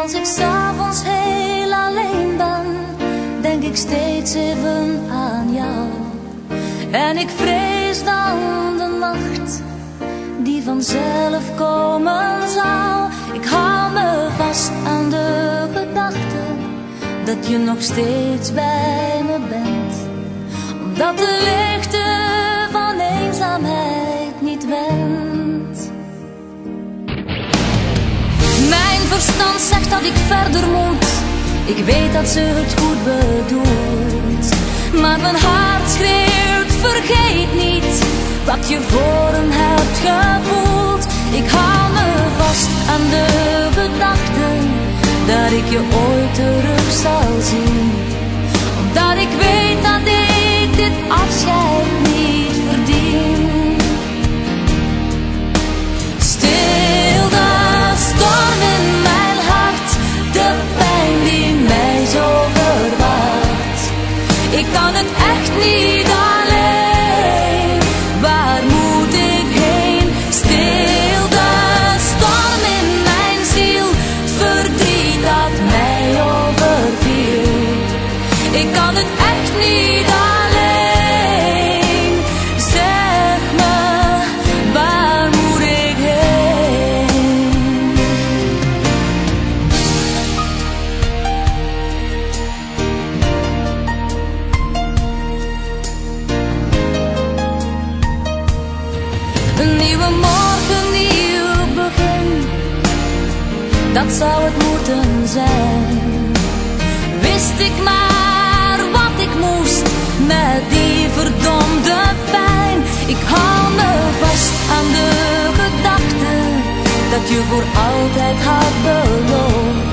Als ik 's avonds heel alleen ben, denk ik steeds even aan jou. En ik vrees dan de nacht die vanzelf komen zal. Ik hou me vast aan de gedachte dat je nog steeds bij me bent, omdat de leegte van eenzaamheid niet went. Mijn verstand zegt dat ik verder moet, ik weet dat ze het goed bedoelt, maar mijn hart schreeuwt vergeet niet wat je voor hem hebt gevoeld. Ik hou me vast aan de gedachte dat ik je ooit terug zal zien, omdat ik weet dat ik dit afscheid niet verdien. Stil de storm in mijn hart, de pijn die mij zo verwacht. Ik kan het echt niet alleen, waar moet ik heen? Stil de storm in mijn ziel, het verdriet dat mij overviel. Ik kan het echt niet alleen, zeg me, waar moet ik heen? Een nieuwe morgen, nieuw begin, dat zou het moeten zijn. Wist ik maar wat ik moest met die verdomde pijn. Ik hou me vast aan de gedachte dat je voor altijd had beloofd,